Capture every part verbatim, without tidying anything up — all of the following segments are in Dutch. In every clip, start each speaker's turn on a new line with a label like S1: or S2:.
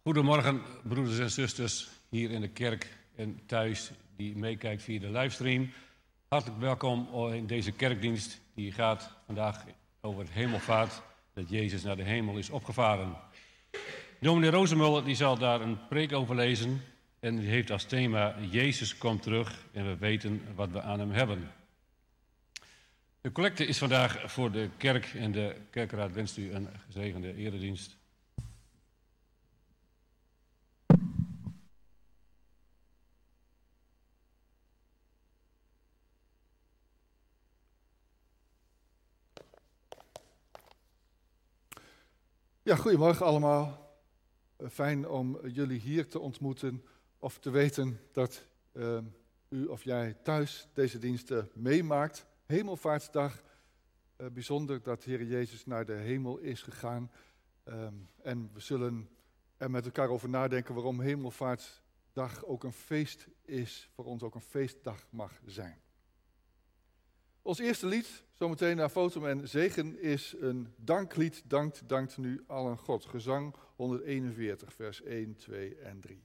S1: Goedemorgen, broeders en zusters hier in de kerk en thuis die meekijkt via de livestream. Hartelijk welkom in deze kerkdienst die gaat vandaag over het hemelvaart, dat Jezus naar de hemel is opgevaren. Dominee Rozemuller die zal daar een preek over lezen en die heeft als thema Jezus komt terug en we weten wat we aan hem hebben. De collecte is vandaag voor de kerk en de kerkraad wenst u een gezegende eredienst.
S2: Ja, goedemorgen allemaal. Fijn om jullie hier te ontmoeten of te weten dat uh, u of jij thuis deze diensten meemaakt. Hemelvaartsdag, uh, bijzonder dat Heer Jezus naar de hemel is gegaan. Um, en we zullen er met elkaar over nadenken waarom Hemelvaartsdag ook een feest is, voor ons ook een feestdag mag zijn. Ons eerste lied, zometeen naar Fotum en Zegen, is een danklied. Dankt, dankt nu allen God. Gezang honderdeenenveertig, vers één, twee en drie.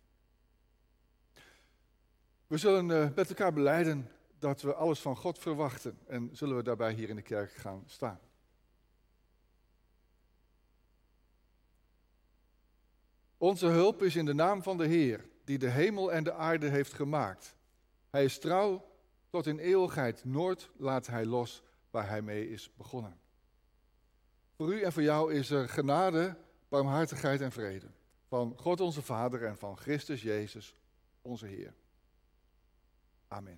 S2: We zullen uh, met elkaar belijden dat we alles van God verwachten. En zullen we daarbij hier in de kerk gaan staan. Onze hulp is in de naam van de Heer, die de hemel en de aarde heeft gemaakt. Hij is trouw. Tot in eeuwigheid nooit laat hij los waar hij mee is begonnen. Voor u en voor jou is er genade, barmhartigheid en vrede. Van God onze Vader en van Christus Jezus, onze Heer. Amen.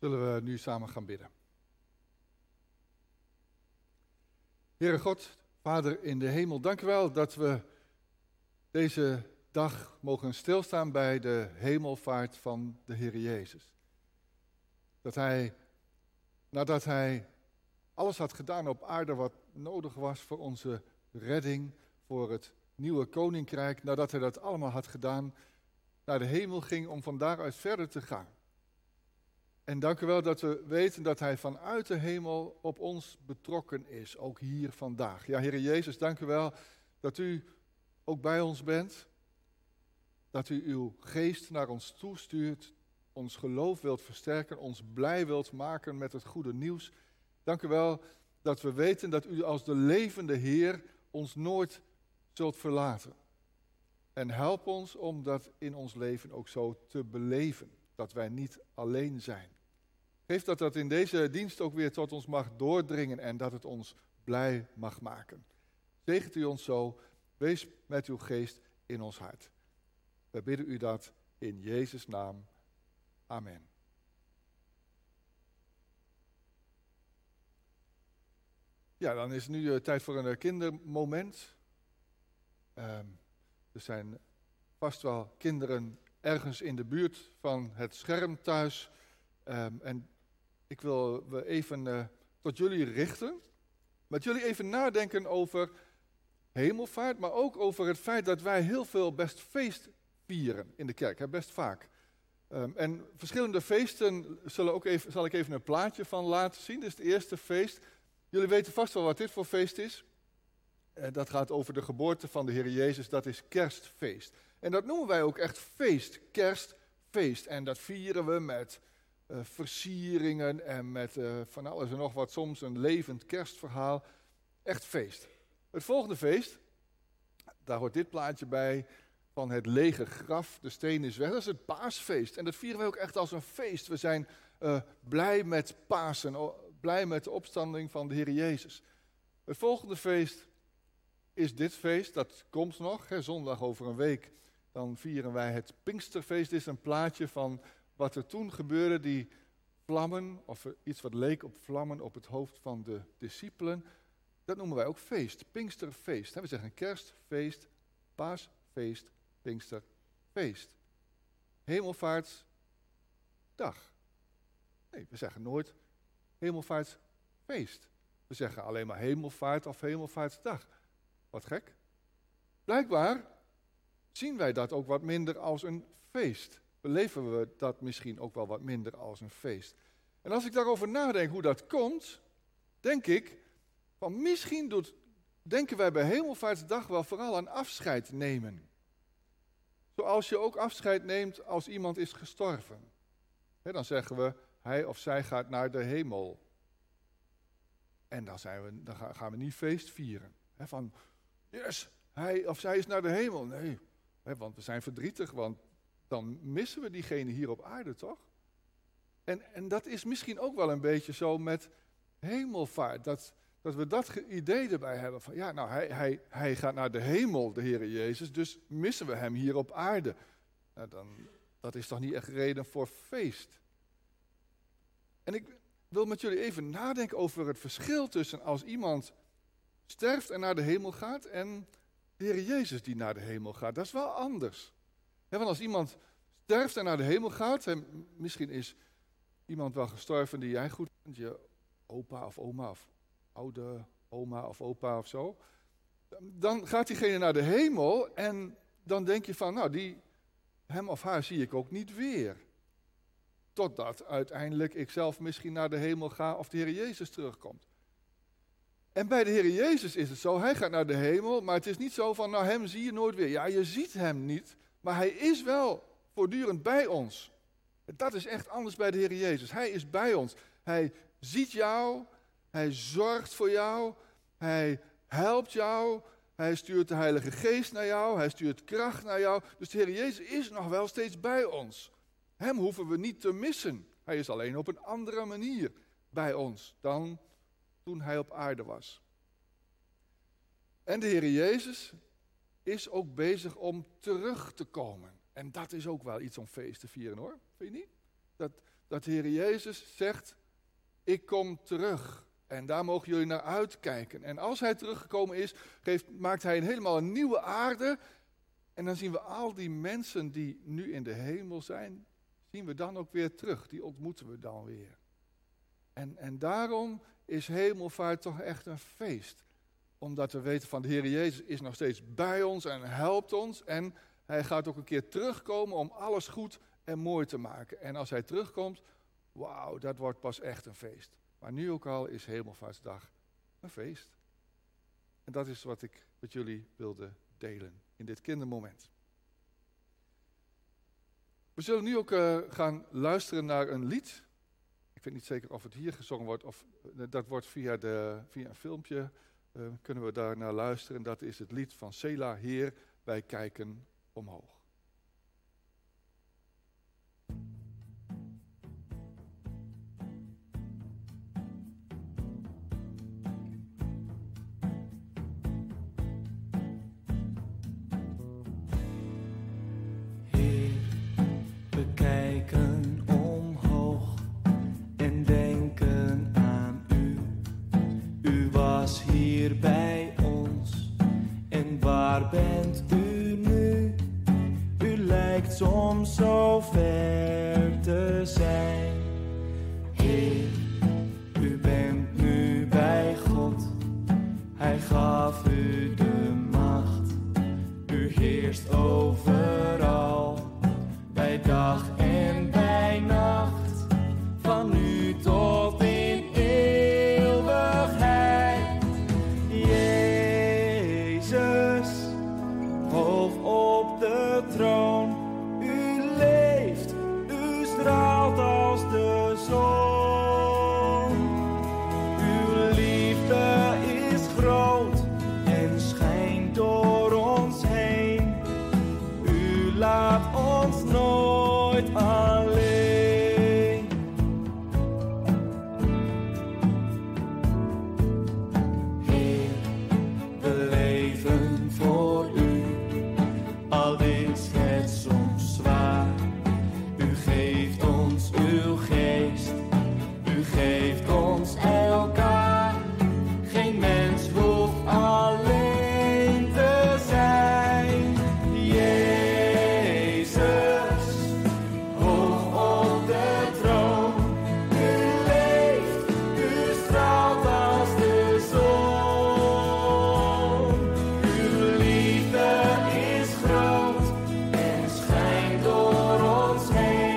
S2: Zullen we nu samen gaan bidden. Heere God, Vader in de hemel, dank u wel dat we deze dag mogen stilstaan bij de hemelvaart van de Heer Jezus. Dat hij, nadat hij alles had gedaan op aarde wat nodig was voor onze redding, voor het nieuwe koninkrijk, nadat hij dat allemaal had gedaan, naar de hemel ging om van daaruit verder te gaan. En dank u wel dat we weten dat hij vanuit de hemel op ons betrokken is, ook hier vandaag. Ja, Heer Jezus, dank u wel dat u ook bij ons bent, dat u uw geest naar ons toestuurt, ons geloof wilt versterken, ons blij wilt maken met het goede nieuws. Dank u wel dat we weten dat u als de levende Heer ons nooit zult verlaten. En help ons om dat in ons leven ook zo te beleven, dat wij niet alleen zijn. Geef dat dat in deze dienst ook weer tot ons mag doordringen en dat het ons blij mag maken. Zegent u ons zo, wees met uw geest in ons hart. We bidden u dat in Jezus' naam. Amen. Ja, dan is het nu uh, tijd voor een uh, kindermoment. Uh, er zijn vast wel kinderen ergens in de buurt van het scherm thuis. Um, en ik wil we even uh, tot jullie richten. Met jullie even nadenken over hemelvaart, maar ook over het feit dat wij heel veel best feest vieren in de kerk, hè, best vaak. Um, en verschillende feesten zullen ook even, zal ik even een plaatje van laten zien. Dit is het eerste feest. Jullie weten vast wel wat dit voor feest is. Uh, dat gaat over de geboorte van de Heer Jezus, dat is kerstfeest. En dat noemen wij ook echt feest, kerstfeest. En dat vieren we met uh, versieringen en met uh, van alles en nog wat, soms een levend kerstverhaal. Echt feest. Het volgende feest, daar hoort dit plaatje bij, van het lege graf, de steen is weg. Dat is het paasfeest. En dat vieren wij ook echt als een feest. We zijn uh, blij met Pasen, oh, blij met de opstanding van de Heer Jezus. Het volgende feest is dit feest, dat komt nog, hè, zondag over een week. Dan vieren wij het Pinksterfeest. Dit is een plaatje van wat er toen gebeurde, die vlammen, of iets wat leek op vlammen op het hoofd van de discipelen. Dat noemen wij ook feest, Pinksterfeest. We zeggen kerstfeest, paasfeest, Pinksterfeest. Hemelvaartsdag. Nee, we zeggen nooit hemelvaartsfeest. We zeggen alleen maar hemelvaart of hemelvaartsdag. Wat gek. Blijkbaar zien wij dat ook wat minder als een feest. Beleven we dat misschien ook wel wat minder als een feest. En als ik daarover nadenk hoe dat komt, denk ik, van misschien doet, denken wij bij Hemelvaartsdag wel vooral aan afscheid nemen. Zoals je ook afscheid neemt als iemand is gestorven. He, dan zeggen we, hij of zij gaat naar de hemel. En dan, zijn we, dan gaan we niet feest vieren. He, van, yes, hij of zij is naar de hemel. Nee, he, want we zijn verdrietig, want dan missen we diegene hier op aarde, toch? En, en dat is misschien ook wel een beetje zo met hemelvaart. Dat, dat we dat idee erbij hebben van, ja, nou, hij, hij, hij gaat naar de hemel, de Heere Jezus, dus missen we hem hier op aarde. Nou, dan, dat is toch niet echt reden voor feest. En ik wil met jullie even nadenken over het verschil tussen als iemand sterft en naar de hemel gaat en de Heer Jezus die naar de hemel gaat. Dat is wel anders. He, want als iemand sterft en naar de hemel gaat, en misschien is iemand wel gestorven die jij goed kent, je opa of oma of oude oma of opa of zo, dan gaat diegene naar de hemel en dan denk je van, nou, die, hem of haar zie ik ook niet weer. Totdat uiteindelijk ik zelf misschien naar de hemel ga of de Heer Jezus terugkomt. En bij de Heer Jezus is het zo, hij gaat naar de hemel, maar het is niet zo van, nou, hem zie je nooit weer. Ja, je ziet hem niet, maar hij is wel voortdurend bij ons. Dat is echt anders bij de Heer Jezus. Hij is bij ons. Hij ziet jou, hij zorgt voor jou, hij helpt jou, hij stuurt de Heilige Geest naar jou, hij stuurt kracht naar jou. Dus de Heer Jezus is nog wel steeds bij ons. Hem hoeven we niet te missen. Hij is alleen op een andere manier bij ons dan toen hij op aarde was. En de Heer Jezus is ook bezig om terug te komen. En dat is ook wel iets om feest te vieren, hoor. Vind je niet? Dat, dat de Heer Jezus zegt, ik kom terug. En daar mogen jullie naar uitkijken. En als hij teruggekomen is, geeft, maakt hij een helemaal een nieuwe aarde. En dan zien we al die mensen die nu in de hemel zijn, zien we dan ook weer terug. Die ontmoeten we dan weer. En, en daarom is hemelvaart toch echt een feest. Omdat we weten van de Heer Jezus is nog steeds bij ons en helpt ons. En hij gaat ook een keer terugkomen om alles goed en mooi te maken. En als hij terugkomt, wauw, dat wordt pas echt een feest. Maar nu ook al is Hemelvaartsdag een feest. En dat is wat ik met jullie wilde delen in dit kindermoment. We zullen nu ook uh, gaan luisteren naar een lied. Ik weet niet zeker of het hier gezongen wordt of uh, dat wordt via, de, via een filmpje. Uh, kunnen we daar naar luisteren. Dat is het lied van Sela, Heer, wij kijken omhoog.
S3: Soms zo ver te zijn. Heer, u bent nu bij God. Hij gaf u de macht. U heerst overal. Bij dag en bij nacht. Van nu tot in eeuwigheid. Jezus, hoog op de troon. Als de zon. Uw liefde is groot en schijnt door ons heen. U laat ons nooit alleen. Heer, we leven voor u, al is het soms zwaar. U geeft ons uw geest, u geeft ons elkaar. Geen mens hoeft alleen te zijn. Jezus, hoog op de troon. U leeft, u straalt als de zon. Uw liefde is groot en schijnt door ons heen.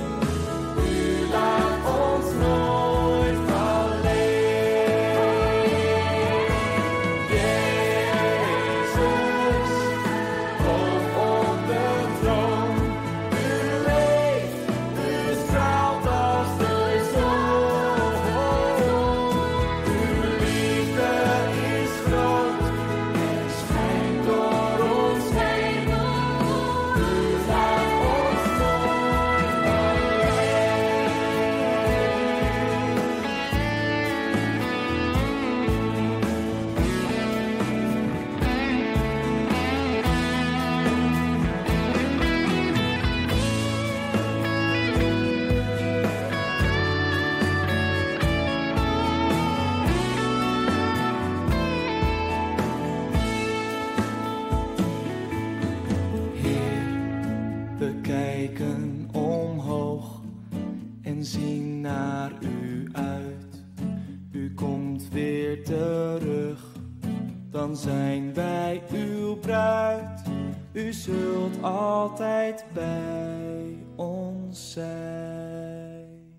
S3: Dan zijn wij uw bruid. U zult altijd bij ons zijn.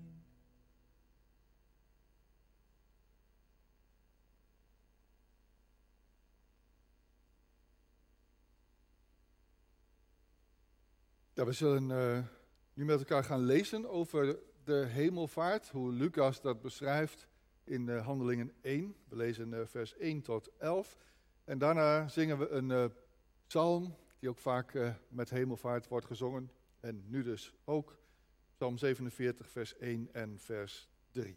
S2: Ja, we zullen uh, nu met elkaar gaan lezen over de hemelvaart, hoe Lucas dat beschrijft in uh, Handelingen één. We lezen uh, vers één tot elf. En daarna zingen we een uh, psalm, die ook vaak uh, met hemelvaart wordt gezongen. En nu dus ook, psalm zevenenveertig, vers één en vers drie.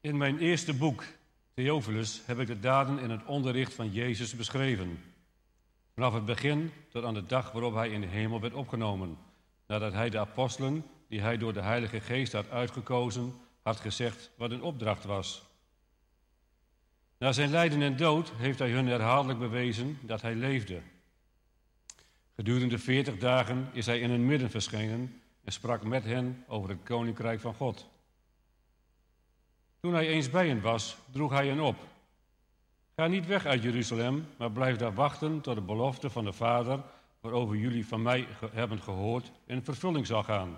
S1: In mijn eerste boek, Theophilus, heb ik de daden in het onderricht van Jezus beschreven. Vanaf het begin tot aan de dag waarop hij in de hemel werd opgenomen, nadat hij de apostelen, die hij door de Heilige Geest had uitgekozen, had gezegd wat een opdracht was. Na zijn lijden en dood heeft hij hun herhaaldelijk bewezen dat hij leefde. Gedurende veertig dagen is hij in hun midden verschenen en sprak met hen over het koninkrijk van God. Toen hij eens bij hen was, droeg hij hen op. Ga niet weg uit Jeruzalem, maar blijf daar wachten tot de belofte van de Vader, waarover jullie van mij ge- hebben gehoord, in vervulling zal gaan.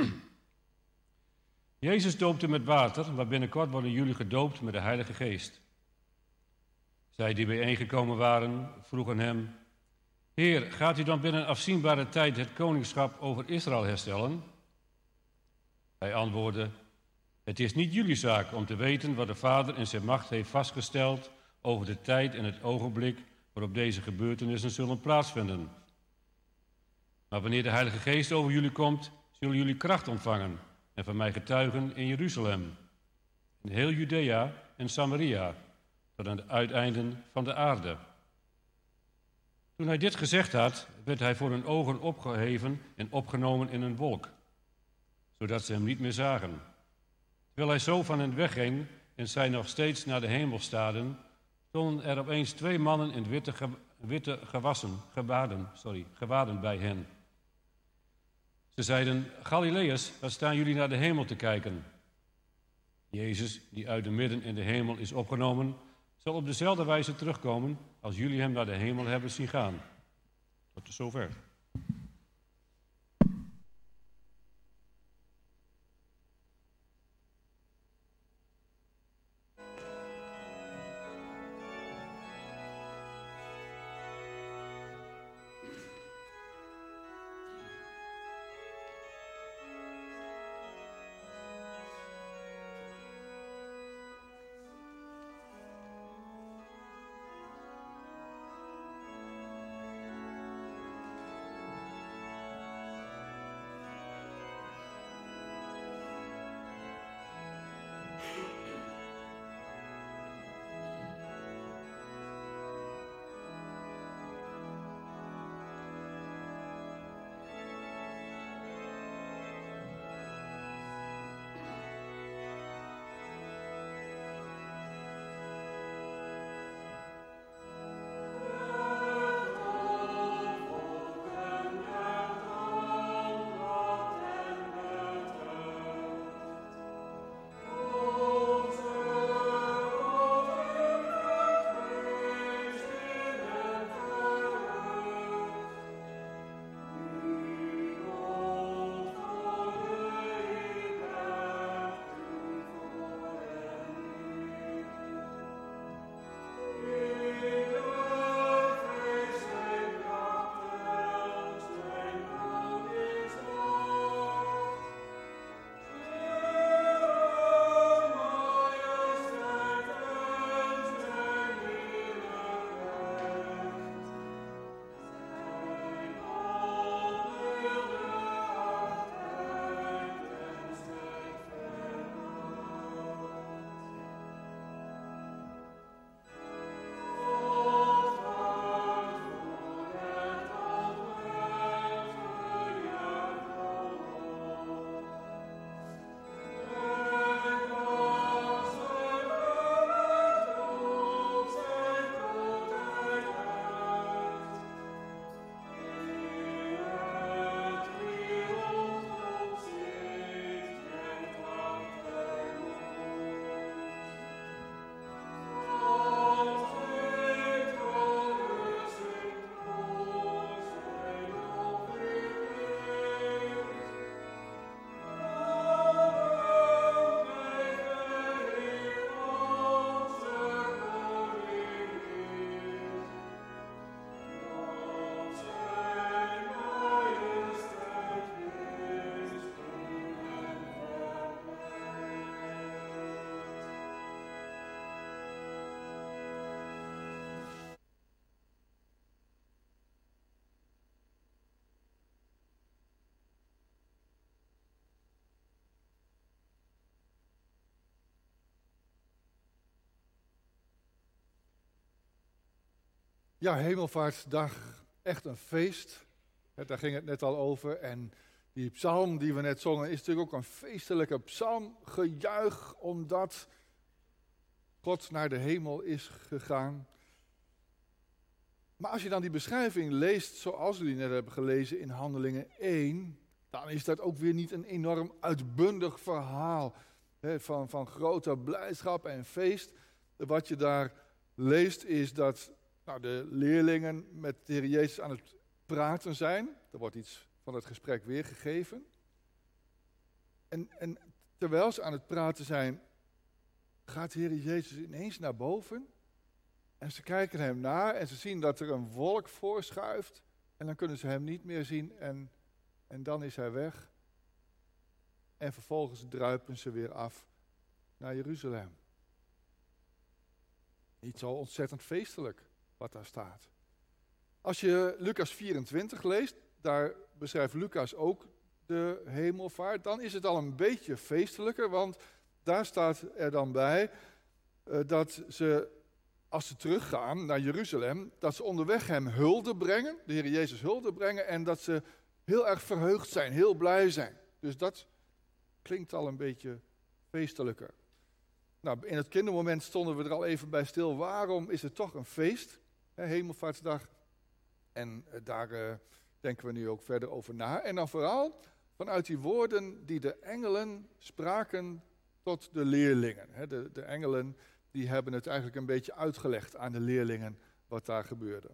S1: Jezus doopte met water, maar binnenkort worden jullie gedoopt met de Heilige Geest. Zij die bijeengekomen waren, vroegen hem: Heer, gaat u dan binnen afzienbare tijd het koningschap over Israël herstellen? Hij antwoordde: Het is niet jullie zaak om te weten wat de Vader in zijn macht heeft vastgesteld over de tijd en het ogenblik waarop deze gebeurtenissen zullen plaatsvinden. Maar wanneer de Heilige Geest over jullie komt, zullen jullie kracht ontvangen en van mij getuigen in Jeruzalem, in heel Judea en Samaria, tot aan de uiteinden van de aarde. Toen hij dit gezegd had, werd hij voor hun ogen opgeheven en opgenomen in een wolk, zodat ze hem niet meer zagen. Terwijl hij zo van hen wegging en zij nog steeds naar de hemel staarden, stonden er opeens twee mannen in witte, ge, witte gewassen, gewaden, sorry, gewaden bij hen. Ze zeiden: Galileërs, wat staan jullie naar de hemel te kijken? Jezus, die uit de midden in de hemel is opgenomen, zal op dezelfde wijze terugkomen als jullie hem naar de hemel hebben zien gaan. Tot zover.
S2: Ja, Hemelvaartsdag, echt een feest. Hè, daar ging het net al over. En die psalm die we net zongen is natuurlijk ook een feestelijke psalm. Gejuich omdat God naar de hemel is gegaan. Maar als je dan die beschrijving leest zoals we die net hebben gelezen in Handelingen één, dan is dat ook weer niet een enorm uitbundig verhaal hè, van, van grote blijdschap en feest. Wat je daar leest is dat nou, de leerlingen met de Heer Jezus aan het praten zijn. Er wordt iets van het gesprek weergegeven. En, en terwijl ze aan het praten zijn, gaat de Heer Jezus ineens naar boven. En ze kijken hem na en ze zien dat er een wolk voorschuift. En dan kunnen ze hem niet meer zien en, en dan is hij weg. En vervolgens druipen ze weer af naar Jeruzalem. Niet zo ontzettend feestelijk wat daar staat. Als je Lucas vierentwintig leest, daar beschrijft Lucas ook de hemelvaart. Dan is het al een beetje feestelijker, want daar staat er dan bij uh, dat ze, als ze teruggaan naar Jeruzalem, dat ze onderweg hem hulde brengen, de Heer Jezus hulde brengen, en dat ze heel erg verheugd zijn, heel blij zijn. Dus dat klinkt al een beetje feestelijker. Nou, in het kindermoment stonden we er al even bij stil. Waarom is het toch een feest, hè, Hemelvaartsdag? En uh, daar uh, denken we nu ook verder over na. En dan vooral vanuit die woorden die de engelen spraken tot de leerlingen. Hè, de, de engelen die hebben het eigenlijk een beetje uitgelegd aan de leerlingen wat daar gebeurde.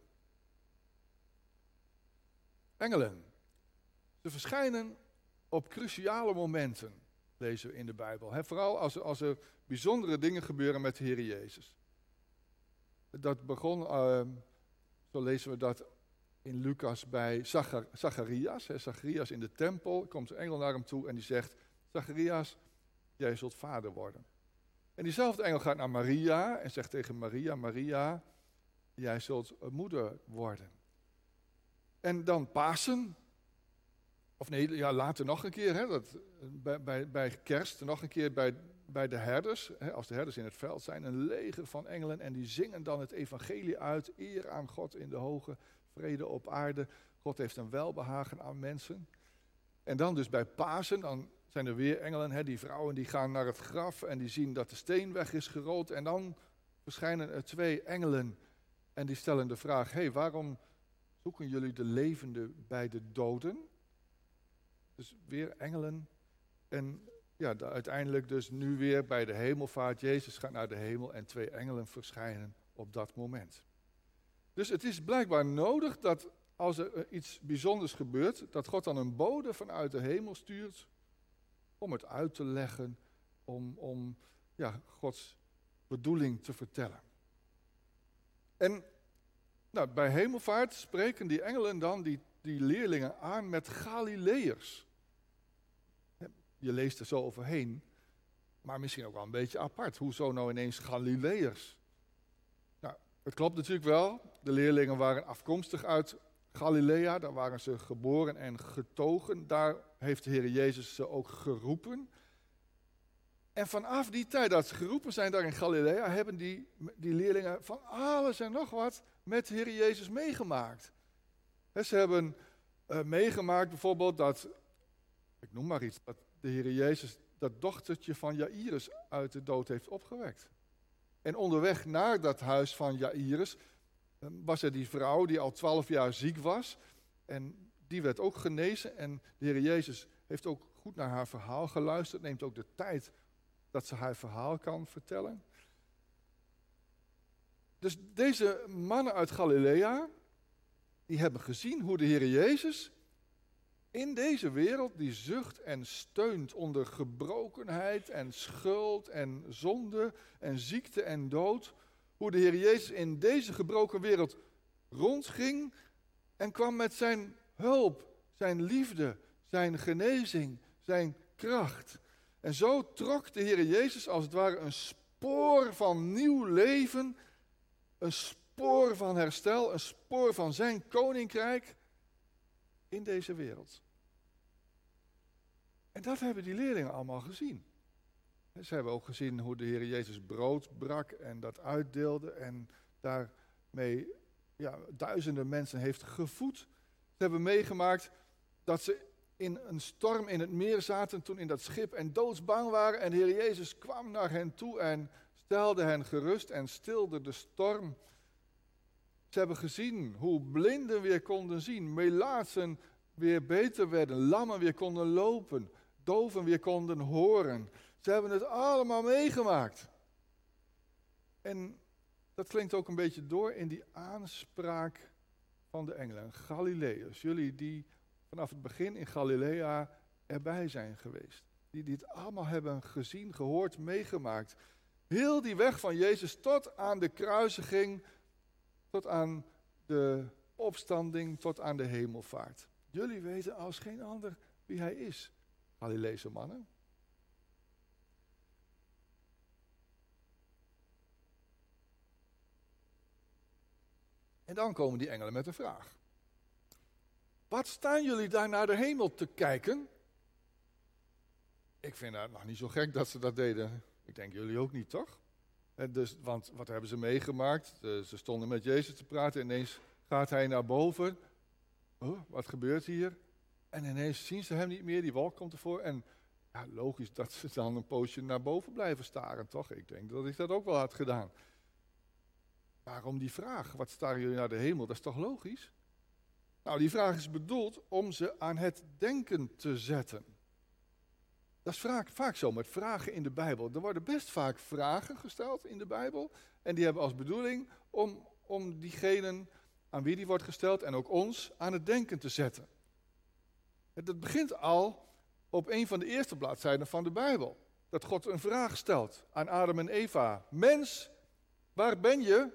S2: Engelen. Ze verschijnen op cruciale momenten, lezen we in de Bijbel. Hè, vooral als er, als er bijzondere dingen gebeuren met de Heer Jezus. Dat begon, uh, zo lezen we dat in Lucas bij Zachar- Zacharias. Hè, Zacharias in de tempel, komt een engel naar hem toe en die zegt: Zacharias, jij zult vader worden. En diezelfde engel gaat naar Maria en zegt tegen Maria: Maria, jij zult een moeder worden. En dan Pasen. Of nee, ja, later nog een keer, hè, dat, bij, bij, bij kerst, nog een keer bij, bij de herders. Hè, als de herders in het veld zijn, een leger van engelen. En die zingen dan het evangelie uit. Eer aan God in de hoge, vrede op aarde. God heeft een welbehagen aan mensen. En dan dus bij Pasen, dan zijn er weer engelen. Hè, die vrouwen die gaan naar het graf en die zien dat de steen weg is gerold. En dan verschijnen er twee engelen en die stellen de vraag: hé, hey, waarom zoeken jullie de levende bij de doden? Dus weer engelen. En ja, de, uiteindelijk dus nu weer bij de hemelvaart. Jezus gaat naar de hemel en twee engelen verschijnen op dat moment. Dus het is blijkbaar nodig dat als er iets bijzonders gebeurt, dat God dan een bode vanuit de hemel stuurt om het uit te leggen, om, om ja, Gods bedoeling te vertellen. En nou, bij hemelvaart spreken die engelen dan die, die leerlingen aan met Galileërs. Je leest er zo overheen, maar misschien ook wel een beetje apart. Hoezo nou ineens Galileërs? Nou, het klopt natuurlijk wel. De leerlingen waren afkomstig uit Galilea. Daar waren ze geboren en getogen. Daar heeft de Heer Jezus ze ook geroepen. En vanaf die tijd dat ze geroepen zijn daar in Galilea, hebben die, die leerlingen van alles en nog wat met de Heer Jezus meegemaakt. He, ze hebben uh, meegemaakt bijvoorbeeld dat, ik noem maar iets, dat de Heer Jezus dat dochtertje van Jairus uit de dood heeft opgewekt. En onderweg naar dat huis van Jairus uh, was er die vrouw die al twaalf jaar ziek was. En die werd ook genezen. En de Heer Jezus heeft ook goed naar haar verhaal geluisterd. Neemt ook de tijd dat ze haar verhaal kan vertellen. Dus deze mannen uit Galilea, die hebben gezien hoe de Heer Jezus in deze wereld, die zucht en steunt onder gebrokenheid en schuld en zonde en ziekte en dood, hoe de Heer Jezus in deze gebroken wereld rondging en kwam met zijn hulp, zijn liefde, zijn genezing, zijn kracht. En zo trok de Heer Jezus als het ware een spoor van nieuw leven, een spoor van herstel, een spoor van zijn koninkrijk in deze wereld. En dat hebben die leerlingen allemaal gezien. Ze hebben ook gezien hoe de Heer Jezus brood brak en dat uitdeelde en daarmee ja, duizenden mensen heeft gevoed. Ze hebben meegemaakt dat ze in een storm in het meer zaten toen in dat schip en doodsbang waren. En de Heer Jezus kwam naar hen toe en stelde hen gerust en stilde de storm. Ze hebben gezien hoe blinden weer konden zien, melaatsen weer beter werden, lammen weer konden lopen, doven weer konden horen. Ze hebben het allemaal meegemaakt. En dat klinkt ook een beetje door in die aanspraak van de engelen. Galileërs, jullie die vanaf het begin in Galilea erbij zijn geweest. Die, die het allemaal hebben gezien, gehoord, meegemaakt. Heel die weg van Jezus tot aan de kruisiging, tot aan de opstanding, tot aan de hemelvaart. Jullie weten als geen ander wie hij is, Galileese mannen. En dan komen die engelen met een vraag. Wat staan jullie daar naar de hemel te kijken? Ik vind het nog niet zo gek dat ze dat deden. Ik denk jullie ook niet, toch? En dus, want wat hebben ze meegemaakt? Ze stonden met Jezus te praten. Ineens gaat hij naar boven. Oh, wat gebeurt hier? En ineens zien ze hem niet meer. Die wolk komt ervoor. En ja, logisch dat ze dan een poosje naar boven blijven staren, toch? Ik denk dat ik dat ook wel had gedaan. Waarom die vraag? Wat staren jullie naar de hemel? Dat is toch logisch? Nou, die vraag is bedoeld om ze aan het denken te zetten. Dat is vaak, vaak zo met vragen in de Bijbel. Er worden best vaak vragen gesteld in de Bijbel. En die hebben als bedoeling om, om diegenen aan wie die wordt gesteld en ook ons aan het denken te zetten. Dat begint al op een van de eerste bladzijden van de Bijbel. Dat God een vraag stelt aan Adam en Eva. Mens, waar ben je?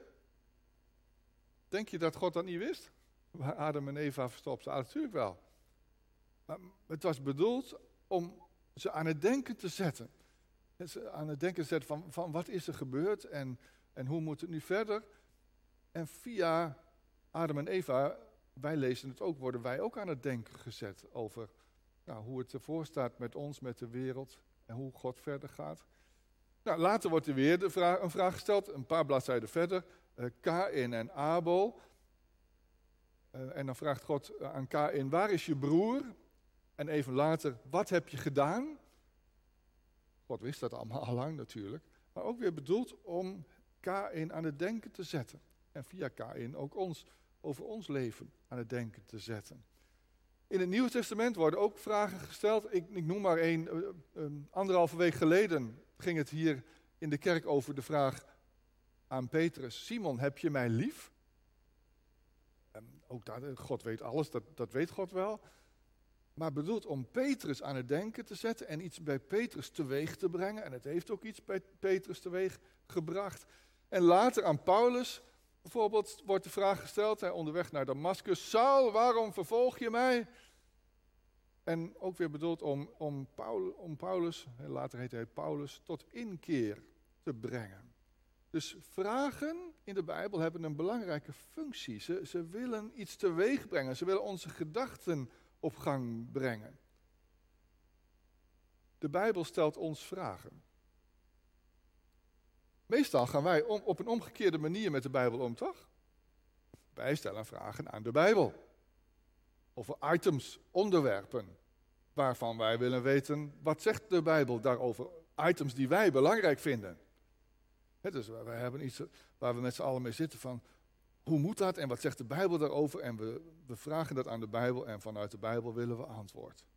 S2: Denk je dat God dat niet wist? Waar Adam en Eva verstopt zaten? Natuurlijk wel. Maar het was bedoeld om ze aan het denken te zetten. Ze aan het denken te zetten van, van wat is er gebeurd en, en hoe moet het nu verder? En via Adam en Eva, wij lezen het ook, worden wij ook aan het denken gezet over nou, hoe het ervoor staat met ons, met de wereld en hoe God verder gaat. Nou, later wordt er weer de vraag, een vraag gesteld, een paar bladzijden verder. Uh, Kaïn en Abel. Uh, en dan vraagt God aan Kaïn, waar is je broer? En even later, wat heb je gedaan? God wist dat allemaal al lang natuurlijk. Maar ook weer bedoeld om Kaïn aan het denken te zetten. En via Kaïn ook ons, over ons leven aan het denken te zetten. In het Nieuwe Testament worden ook vragen gesteld. Ik, ik noem maar één. Uh, uh, anderhalve week geleden ging het hier in de kerk over de vraag aan Petrus. Simon, heb je mij lief? En ook dat, God weet alles, dat, dat weet God wel. Maar bedoeld om Petrus aan het denken te zetten en iets bij Petrus teweeg te brengen. En het heeft ook iets bij Petrus teweeg gebracht. En later aan Paulus, bijvoorbeeld, wordt de vraag gesteld, hij onderweg naar Damascus. Saul, waarom vervolg je mij? En ook weer bedoeld om, om, Paul, om Paulus, later heette hij Paulus, tot inkeer te brengen. Dus vragen in de Bijbel hebben een belangrijke functie. Ze, ze willen iets teweeg brengen. Ze willen onze gedachten op gang brengen. De Bijbel stelt ons vragen. Meestal gaan wij om, op een omgekeerde manier met de Bijbel om, toch? Wij stellen vragen aan de Bijbel. Over items, onderwerpen, waarvan wij willen weten, wat zegt de Bijbel daarover? Items die wij belangrijk vinden. He, dus wij hebben iets waar we met z'n allen mee zitten van, hoe moet dat en wat zegt de Bijbel daarover? En we, we vragen dat aan de Bijbel en vanuit de Bijbel willen we antwoord.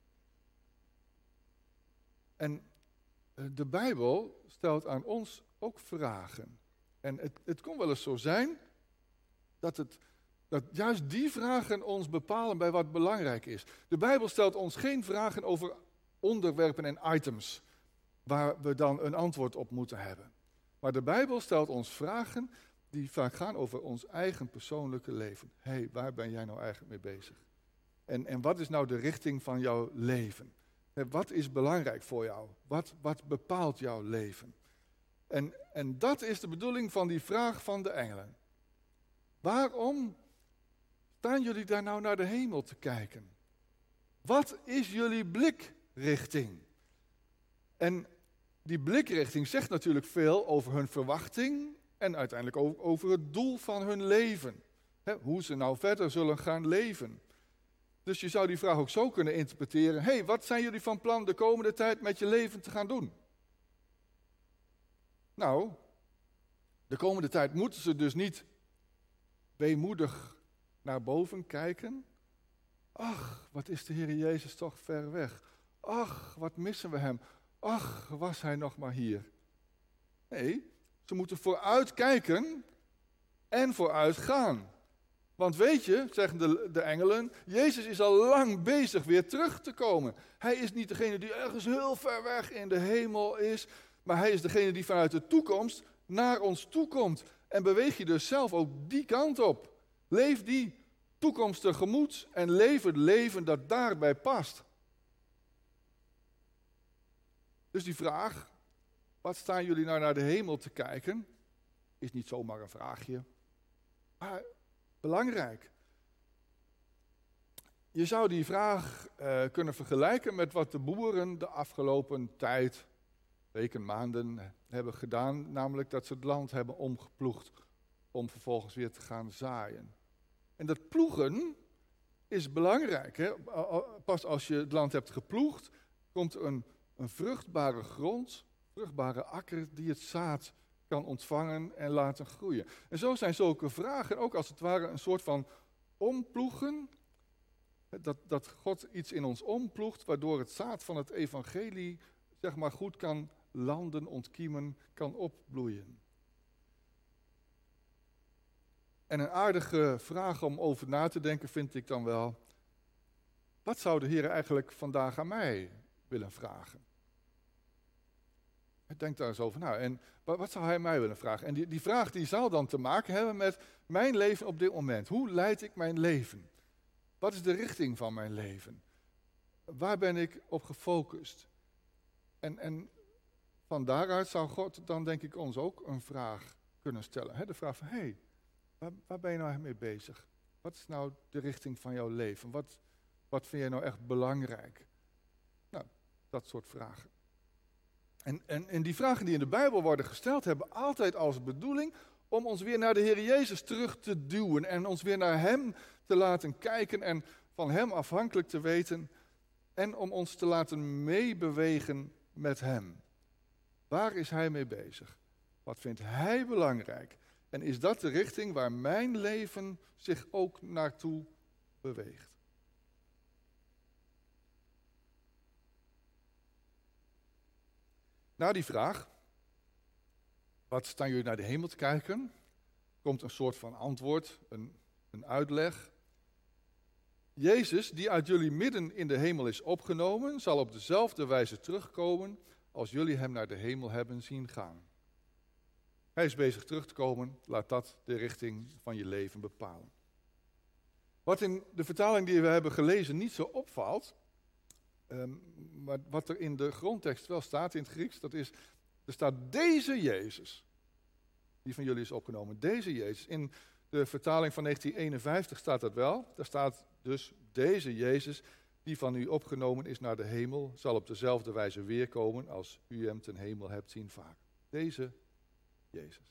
S2: En de Bijbel stelt aan ons ook vragen. En het, het kon wel eens zo zijn dat, het, dat juist die vragen ons bepalen bij wat belangrijk is. De Bijbel stelt ons geen vragen over onderwerpen en items waar we dan een antwoord op moeten hebben. Maar de Bijbel stelt ons vragen die vaak gaan over ons eigen persoonlijke leven. Hé, hey, waar ben jij nou eigenlijk mee bezig? En, en wat is nou de richting van jouw leven? Hey, wat is belangrijk voor jou? Wat, wat bepaalt jouw leven? En, en dat is de bedoeling van die vraag van de engelen. Waarom staan jullie daar nou naar de hemel te kijken? Wat is jullie blikrichting? En die blikrichting zegt natuurlijk veel over hun verwachting en uiteindelijk ook over het doel van hun leven. Hè, hoe ze nou verder zullen gaan leven. Dus je zou die vraag ook zo kunnen interpreteren. Hé, hey, wat zijn jullie van plan de komende tijd met je leven te gaan doen? Nou, de komende tijd moeten ze dus niet weemoedig naar boven kijken. Ach, wat is de Heer Jezus toch ver weg. Ach, wat missen we hem. Ach, was hij nog maar hier. Nee, ze moeten vooruit kijken en vooruit gaan. Want weet je, zeggen de, de engelen, Jezus is al lang bezig weer terug te komen. Hij is niet degene die ergens heel ver weg in de hemel is, maar hij is degene die vanuit de toekomst naar ons toe komt. En beweeg je dus zelf ook die kant op. Leef die toekomst tegemoet en leef het leven dat daarbij past. Dus die vraag, wat staan jullie nou naar de hemel te kijken, is niet zomaar een vraagje, maar belangrijk. Je zou die vraag uh, kunnen vergelijken met wat de boeren de afgelopen tijd, weken, maanden hebben gedaan, namelijk dat ze het land hebben omgeploegd om vervolgens weer te gaan zaaien. En dat ploegen is belangrijk. Hè? Pas als je het land hebt geploegd, komt een, een vruchtbare grond, vruchtbare akker die het zaad kan ontvangen en laten groeien. En zo zijn zulke vragen ook als het ware een soort van omploegen. Dat, dat God iets in ons omploegt, waardoor het zaad van het evangelie zeg maar goed kan landen, ontkiemen, kan opbloeien. En een aardige vraag om over na te denken vind ik dan wel, wat zou de Heer eigenlijk vandaag aan mij willen vragen? Denk daar eens over na. En wat zou hij mij willen vragen? En die, die vraag die zal dan te maken hebben met mijn leven op dit moment. Hoe leid ik mijn leven? Wat is de richting van mijn leven? Waar ben ik op gefocust? En, en van daaruit zou God dan denk ik ons ook een vraag kunnen stellen. He, de vraag van, hé, hey, waar, waar ben je nou mee bezig? Wat is nou de richting van jouw leven? Wat, wat vind je nou echt belangrijk? Nou, dat soort vragen. En, en, en die vragen die in de Bijbel worden gesteld, hebben altijd als bedoeling om ons weer naar de Heer Jezus terug te duwen en ons weer naar Hem te laten kijken en van Hem afhankelijk te weten en om ons te laten meebewegen met Hem. Waar is Hij mee bezig? Wat vindt Hij belangrijk? En is dat de richting waar mijn leven zich ook naartoe beweegt? Na die vraag, wat staan jullie naar de hemel te kijken, komt een soort van antwoord, een, een uitleg. Jezus, die uit jullie midden in de hemel is opgenomen, zal op dezelfde wijze terugkomen als jullie hem naar de hemel hebben zien gaan. Hij is bezig terug te komen, laat dat de richting van je leven bepalen. Wat in de vertaling die we hebben gelezen niet zo opvalt, Um, maar wat er in de grondtekst wel staat in het Grieks, dat is, er staat deze Jezus, die van jullie is opgenomen, deze Jezus. In de vertaling van negentien eenenvijftig staat dat wel, daar staat dus deze Jezus, die van u opgenomen is naar de hemel, zal op dezelfde wijze weerkomen als u hem ten hemel hebt zien varen. Deze Jezus.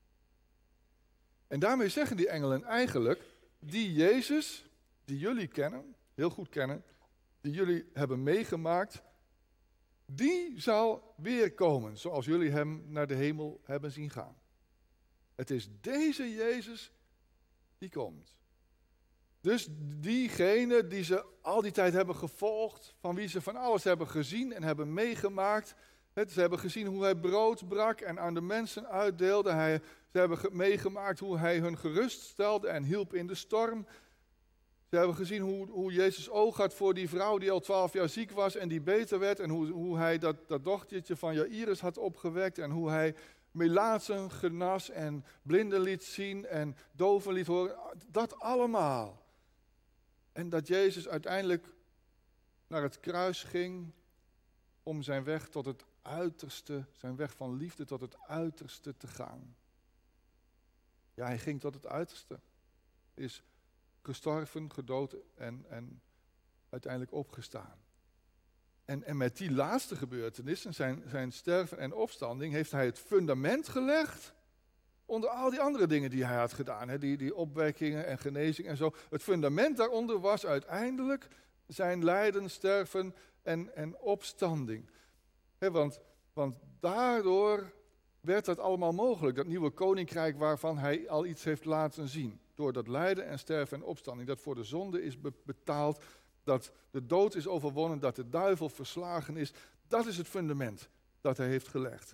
S2: En daarmee zeggen die engelen eigenlijk, die Jezus, die jullie kennen, heel goed kennen, die jullie hebben meegemaakt, die zal weer komen, zoals jullie hem naar de hemel hebben zien gaan. Het is deze Jezus die komt. Dus diegene die ze al die tijd hebben gevolgd, van wie ze van alles hebben gezien en hebben meegemaakt. Ze hebben gezien hoe hij brood brak en aan de mensen uitdeelde. Hij, ze hebben ge- meegemaakt hoe hij hun geruststelde en hielp in de storm. Ze hebben gezien hoe, hoe Jezus oog had voor die vrouw die al twaalf jaar ziek was en die beter werd. En hoe, hoe hij dat, dat dochtertje van Jairus had opgewekt. En hoe hij melaatsen genas en blinden liet zien en doven liet horen. Dat allemaal. En dat Jezus uiteindelijk naar het kruis ging om zijn weg tot het uiterste, zijn weg van liefde tot het uiterste te gaan. Ja, hij ging tot het uiterste. Is gestorven, gedood en, en uiteindelijk opgestaan. En, en met die laatste gebeurtenissen, zijn, zijn sterven en opstanding, heeft hij het fundament gelegd onder al die andere dingen die hij had gedaan. Hè, die, die opwekkingen en genezing en zo. Het fundament daaronder was uiteindelijk zijn lijden, sterven en, en opstanding. Hè, want, want daardoor werd dat allemaal mogelijk. Dat nieuwe koninkrijk waarvan hij al iets heeft laten zien. Door dat lijden en sterven en opstanding. Dat voor de zonde is be- betaald. Dat de dood is overwonnen. Dat de duivel verslagen is. Dat is het fundament dat hij heeft gelegd.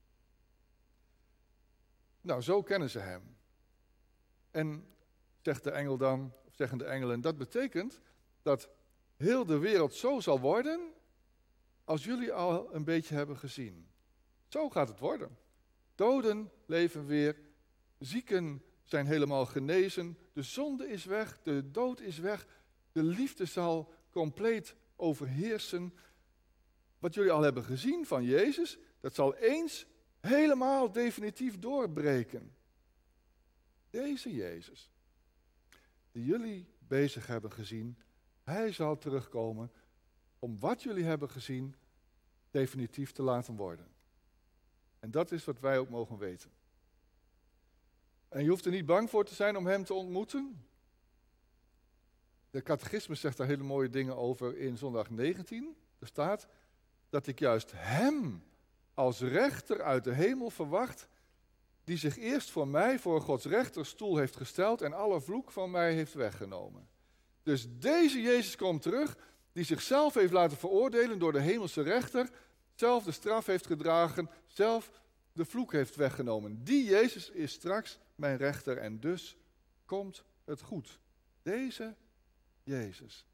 S2: Nou, zo kennen ze hem. En zegt de engel dan, of zeggen de engelen, dat betekent dat heel de wereld zo zal worden als jullie al een beetje hebben gezien. Zo gaat het worden. Doden leven weer, zieken zijn helemaal genezen, de zonde is weg, de dood is weg, de liefde zal compleet overheersen. Wat jullie al hebben gezien van Jezus, dat zal eens helemaal definitief doorbreken. Deze Jezus, die jullie bezig hebben gezien, hij zal terugkomen om wat jullie hebben gezien definitief te laten worden. En dat is wat wij ook mogen weten. En je hoeft er niet bang voor te zijn om hem te ontmoeten. De catechismus zegt daar hele mooie dingen over in zondag negentien. Er staat dat ik juist hem als rechter uit de hemel verwacht, die zich eerst voor mij voor Gods rechterstoel heeft gesteld en alle vloek van mij heeft weggenomen. Dus deze Jezus komt terug, die zichzelf heeft laten veroordelen door de hemelse rechter, zelf de straf heeft gedragen, zelf de vloek heeft weggenomen. Die Jezus is straks mijn rechter en dus komt het goed. Deze Jezus.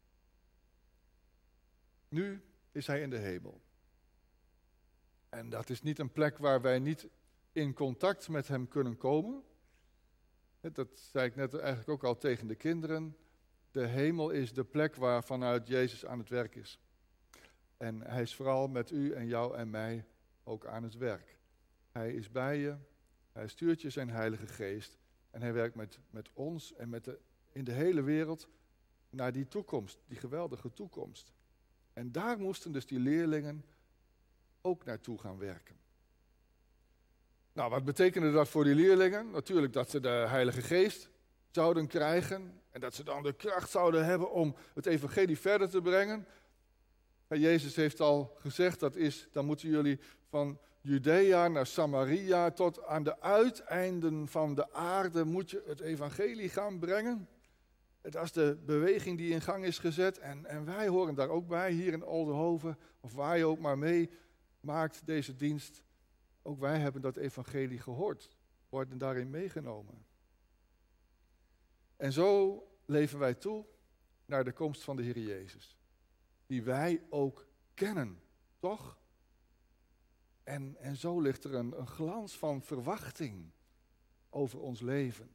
S2: Nu is hij in de hemel. En dat is niet een plek waar wij niet in contact met hem kunnen komen. Dat zei ik net eigenlijk ook al tegen de kinderen. De hemel is de plek waar vanuit Jezus aan het werk is. En hij is vooral met u en jou en mij ook aan het werk. Hij is bij je, hij stuurt je zijn Heilige Geest. En hij werkt met, met ons en met de, in de hele wereld naar die toekomst, die geweldige toekomst. En daar moesten dus die leerlingen ook naartoe gaan werken. Nou, wat betekende dat voor die leerlingen? Natuurlijk dat ze de Heilige Geest zouden krijgen en dat ze dan de kracht zouden hebben om het evangelie verder te brengen. En Jezus heeft al gezegd, dat is, dan moeten jullie van Judea naar Samaria tot aan de uiteinden van de aarde moet je het evangelie gaan brengen. Dat is de beweging die in gang is gezet en, en wij horen daar ook bij, hier in Oldenhoven, of waar je ook maar mee maakt deze dienst. Ook wij hebben dat evangelie gehoord, worden daarin meegenomen. En zo leven wij toe naar de komst van de Heer Jezus. Die wij ook kennen, toch? En, en zo ligt er een, een glans van verwachting over ons leven.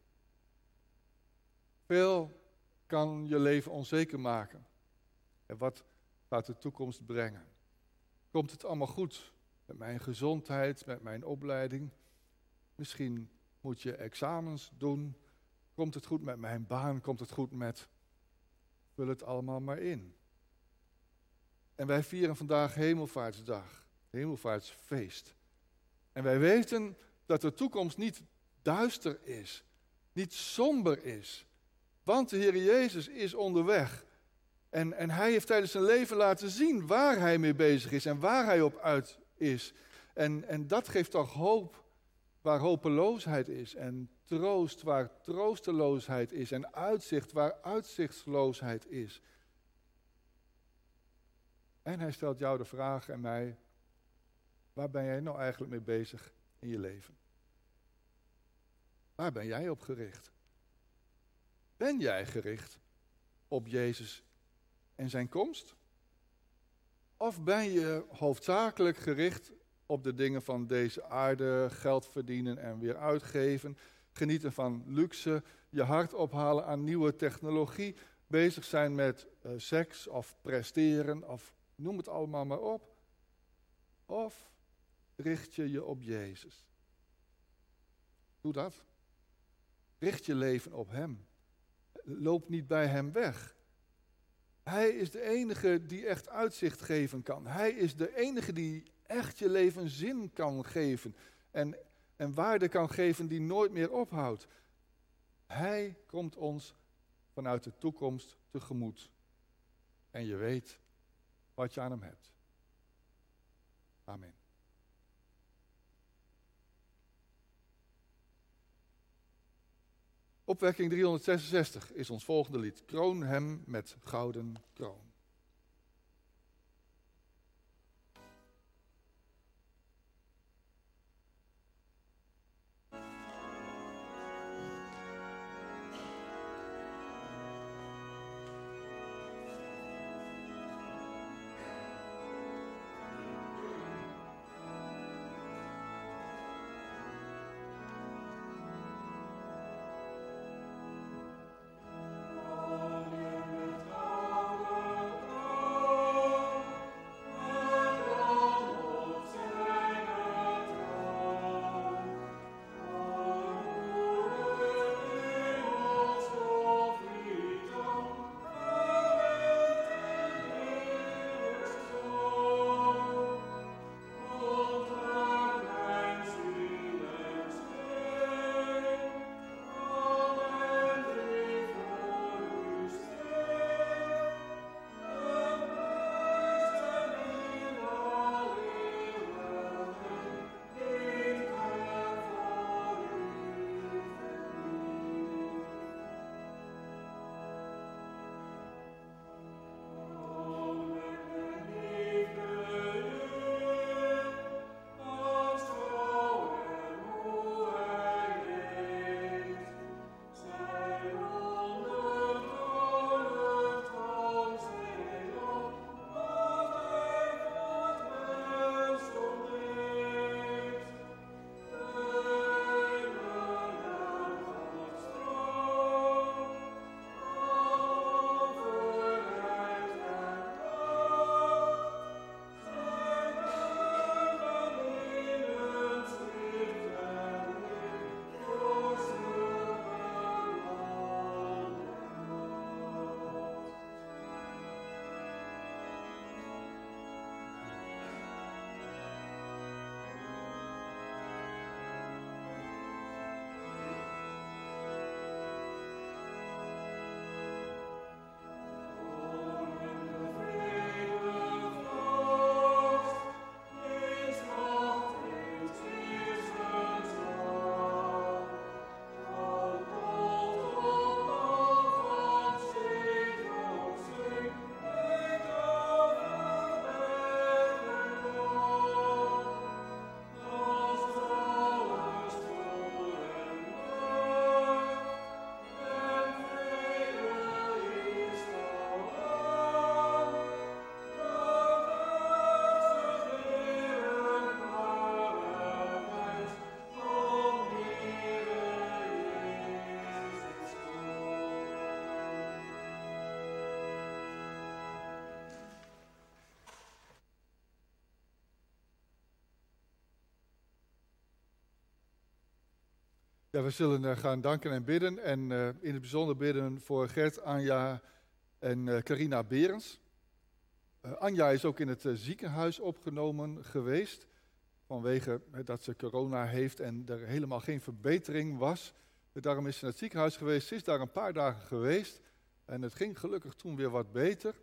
S2: Veel kan je leven onzeker maken. En wat gaat de toekomst brengen? Komt het allemaal goed met mijn gezondheid, met mijn opleiding? Misschien moet je examens doen. Komt het goed met mijn baan? Komt het goed met... Vul het allemaal maar in. En wij vieren vandaag Hemelvaartsdag, Hemelvaartsfeest. En wij weten dat de toekomst niet duister is, niet somber is. Want de Heer Jezus is onderweg. En, en hij heeft tijdens zijn leven laten zien waar hij mee bezig is en waar hij op uit is. En, en dat geeft toch hoop waar hopeloosheid is. En troost waar troosteloosheid is. En uitzicht waar uitzichtsloosheid is. En hij stelt jou de vraag en mij, waar ben jij nou eigenlijk mee bezig in je leven? Waar ben jij op gericht? Ben jij gericht op Jezus en zijn komst? Of ben je hoofdzakelijk gericht op de dingen van deze aarde, geld verdienen en weer uitgeven, genieten van luxe, je hart ophalen aan nieuwe technologie, bezig zijn met uh, seks of presteren of noem het allemaal maar op? Of richt je je op Jezus? Doe dat. Richt je leven op hem. Loop niet bij hem weg. Hij is de enige die echt uitzicht geven kan. Hij is de enige die echt je leven zin kan geven. En en waarde kan geven die nooit meer ophoudt. Hij komt ons vanuit de toekomst tegemoet. En je weet wat je aan hem hebt. Amen. Opwekking driehonderdzesenzestig is ons volgende lied. Kroon hem met gouden kroon. Ja, we zullen uh, gaan danken en bidden. En uh, in het bijzonder bidden voor Gert, Anja en uh, Carina Berens. Uh, Anja is ook in het uh, ziekenhuis opgenomen geweest. Vanwege uh, dat ze corona heeft en er helemaal geen verbetering was. Uh, daarom is ze naar het ziekenhuis geweest. Ze is daar een paar dagen geweest. En het ging gelukkig toen weer wat beter.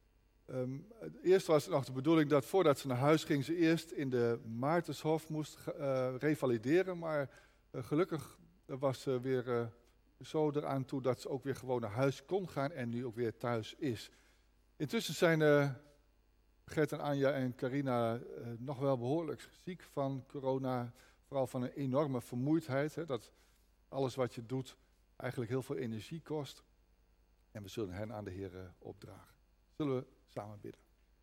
S2: Um, eerst was het nog de bedoeling dat voordat ze naar huis ging, ze eerst in de Maartenshof moest uh, revalideren. Maar uh, gelukkig was ze weer uh, zo eraan toe dat ze ook weer gewoon naar huis kon gaan en nu ook weer thuis is. Intussen zijn uh, Gert en Anja en Carina uh, nog wel behoorlijk ziek van corona. Vooral van een enorme vermoeidheid. Hè, dat alles wat je doet eigenlijk heel veel energie kost. En we zullen hen aan de Heer uh, opdragen. Zullen we samen bidden.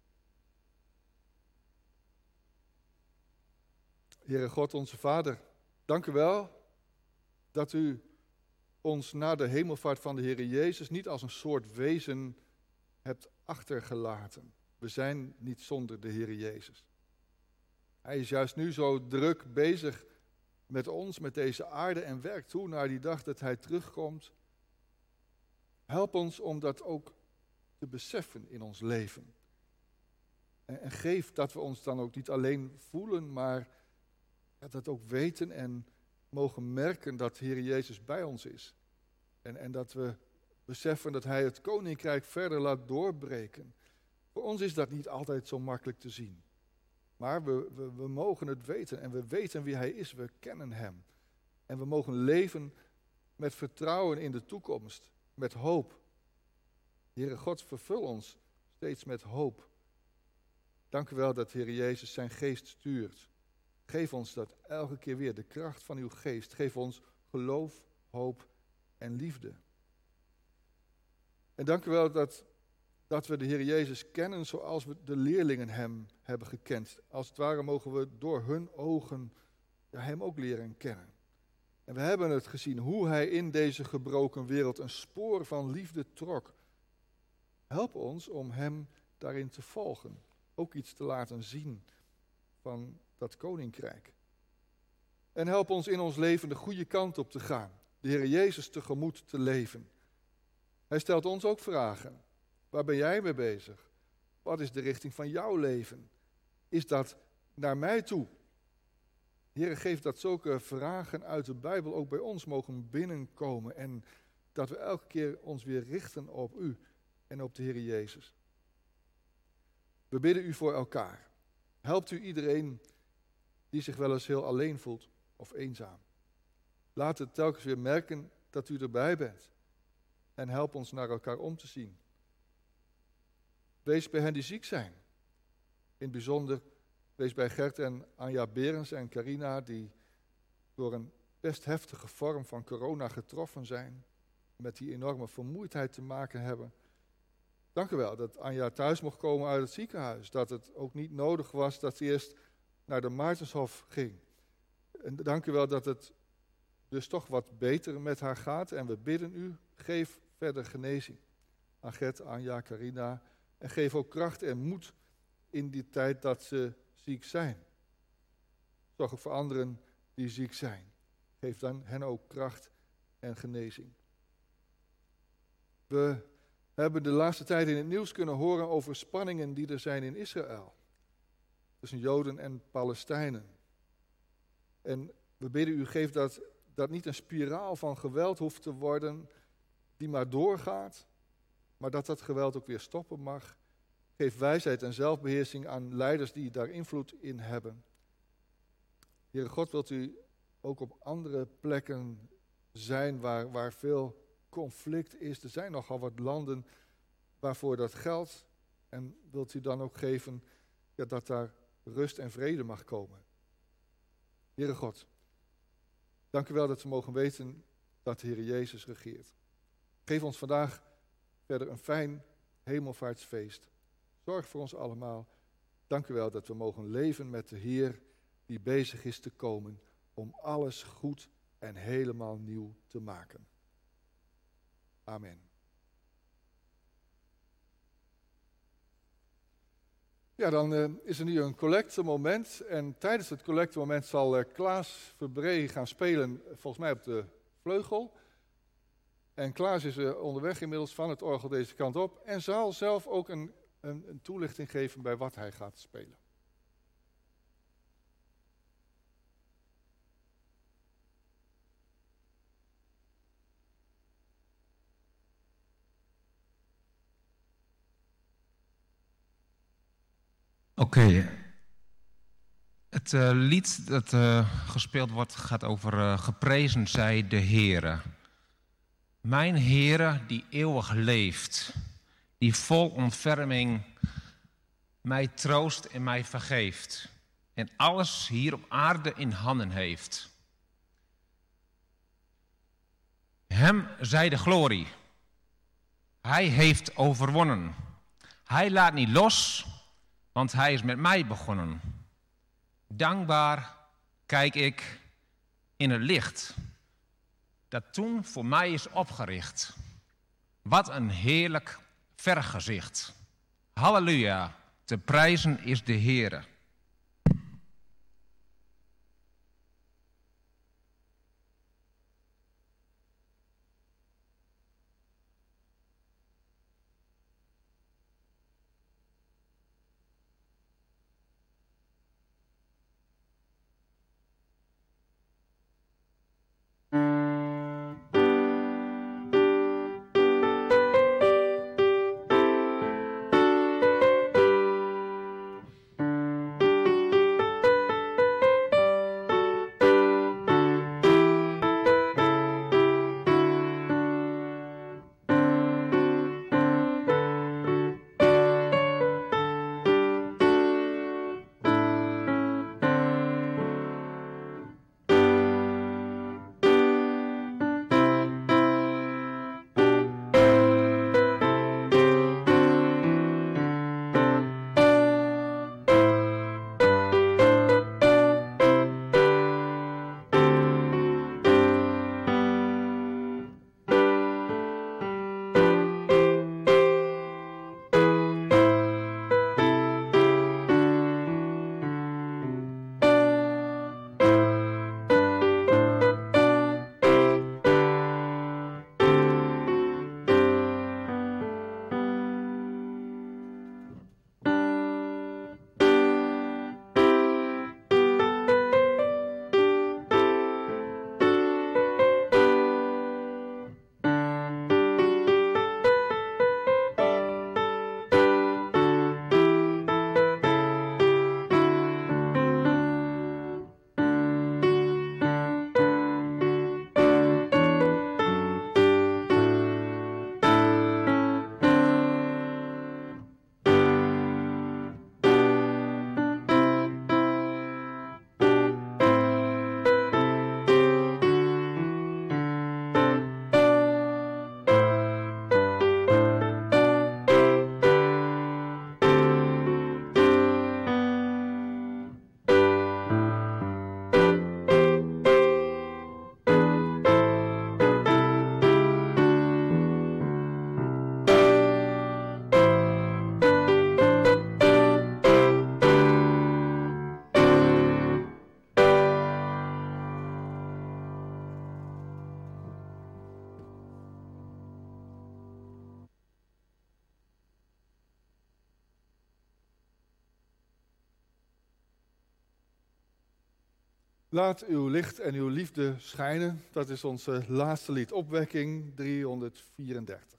S2: Heere God, onze Vader, dank u wel dat u ons na de hemelvaart van de Heere Jezus niet als een soort wezen hebt achtergelaten. We zijn niet zonder de Heere Jezus. Hij is juist nu zo druk bezig met ons, met deze aarde en werkt toe naar die dag dat hij terugkomt. Help ons om dat ook te beseffen in ons leven. En, en geef dat we ons dan ook niet alleen voelen, maar ja, dat ook weten en mogen merken dat de Heer Jezus bij ons is. En, en dat we beseffen dat Hij het Koninkrijk verder laat doorbreken. Voor ons is dat niet altijd zo makkelijk te zien. Maar we, we, we mogen het weten en we weten wie Hij is, we kennen Hem. En we mogen leven met vertrouwen in de toekomst, met hoop. Heere God, vervul ons steeds met hoop. Dank u wel dat Heer Jezus zijn geest stuurt. Geef ons dat elke keer weer, de kracht van uw geest. Geef ons geloof, hoop en liefde. En dank u wel dat, dat we de Heer Jezus kennen zoals we de leerlingen hem hebben gekend. Als het ware mogen we door hun ogen ja, hem ook leren kennen. En we hebben het gezien hoe hij in deze gebroken wereld een spoor van liefde trok. Help ons om hem daarin te volgen. Ook iets te laten zien van dat koninkrijk. En help ons in ons leven de goede kant op te gaan. De Heer Jezus tegemoet te leven. Hij stelt ons ook vragen. Waar ben jij mee bezig? Wat is de richting van jouw leven? Is dat naar mij toe? Heer, geef dat zulke vragen uit de Bijbel ook bij ons mogen binnenkomen. En dat we elke keer ons weer richten op u en op de Heer Jezus. We bidden u voor elkaar. Helpt u iedereen die zich wel eens heel alleen voelt of eenzaam. Laat het telkens weer merken dat u erbij bent. En help ons naar elkaar om te zien. Wees bij hen die ziek zijn. In het bijzonder, wees bij Gert en Anja Berens en Carina, die door een best heftige vorm van corona getroffen zijn. Met die enorme vermoeidheid te maken hebben. Dank u wel dat Anja thuis mocht komen uit het ziekenhuis. Dat het ook niet nodig was dat ze eerst naar de Maartenshof ging. En dank u wel dat het dus toch wat beter met haar gaat. En we bidden u, geef verder genezing aan Gert, Anja, Carina. En geef ook kracht en moed in die tijd dat ze ziek zijn. Zorg ook voor anderen die ziek zijn. Geef dan hen ook kracht en genezing. We hebben de laatste tijd in het nieuws kunnen horen over spanningen die er zijn in Israël. Tussen Joden en Palestijnen. En we bidden u, geef dat dat niet een spiraal van geweld hoeft te worden die maar doorgaat, maar dat dat geweld ook weer stoppen mag. Geef wijsheid en zelfbeheersing aan leiders die daar invloed in hebben. Heere God, wilt u ook op andere plekken zijn waar, waar veel conflict is. Er zijn nogal wat landen waarvoor dat geldt. En wilt u dan ook geven ja, dat daar rust en vrede mag komen. Heere God, dank u wel dat we mogen weten dat de Heer Jezus regeert. Geef ons vandaag verder een fijn hemelvaartsfeest. Zorg voor ons allemaal. Dank u wel dat we mogen leven met de Heer die bezig is te komen om alles goed en helemaal nieuw te maken. Amen. Ja, dan uh, is er nu een collectemoment. En tijdens het collectemoment zal uh, Klaas Verbree gaan spelen, volgens mij op de vleugel. En Klaas is uh, onderweg inmiddels van het orgel deze kant op. En zal zelf ook een, een, een toelichting geven bij wat hij gaat spelen.
S4: Oké, okay. Het uh, lied dat uh, gespeeld wordt gaat over uh, geprezen zij de Heere. Mijn Heere die eeuwig leeft, die vol ontferming mij troost en mij vergeeft en alles hier op aarde in handen heeft. Hem zij de glorie. Hij heeft overwonnen. Hij laat niet los, want hij is met mij begonnen. Dankbaar kijk ik in het licht dat toen voor mij is opgericht. Wat een heerlijk vergezicht. Halleluja, te prijzen is de Heere.
S2: Laat uw licht en uw liefde schijnen. Dat is onze laatste lied, Opwekking driehonderdvierendertig.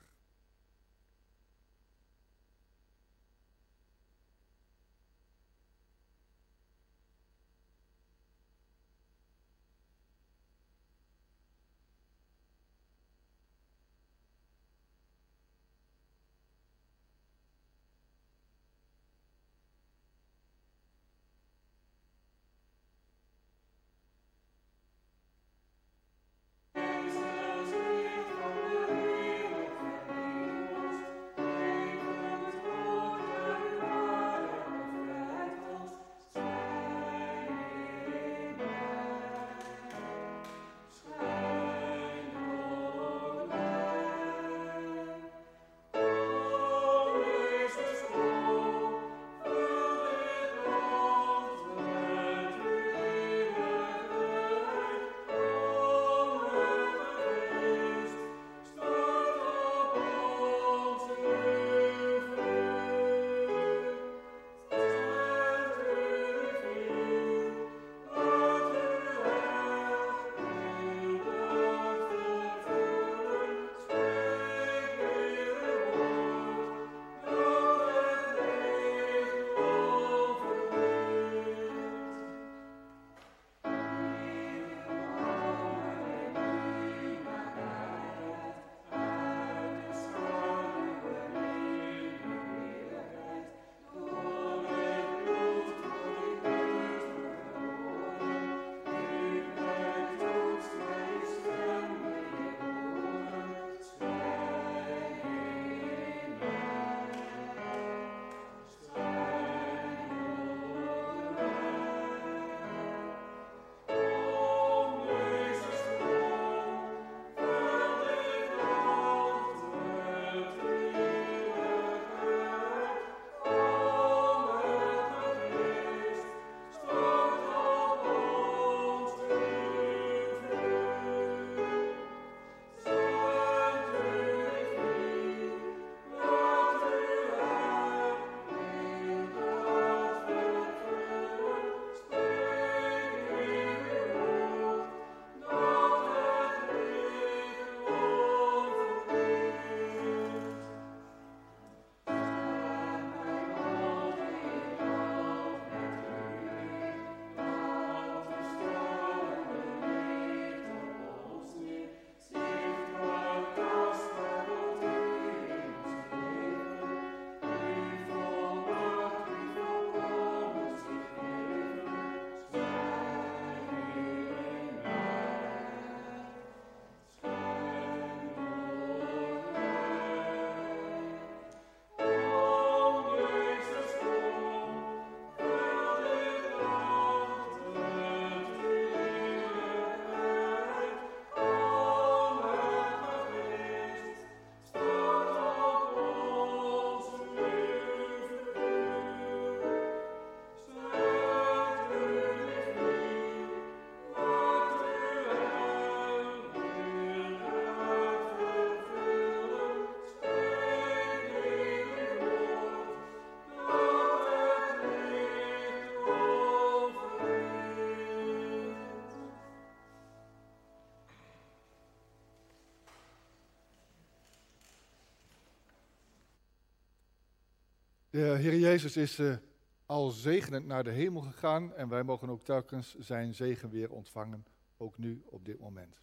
S2: De Heer Jezus is uh, al zegenend naar de hemel gegaan en wij mogen ook telkens zijn zegen weer ontvangen, ook nu op dit moment.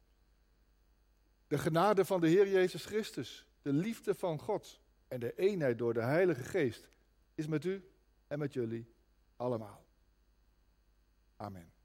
S2: De genade van de Heer Jezus Christus, de liefde van God en de eenheid door de Heilige Geest is met u en met jullie allemaal. Amen.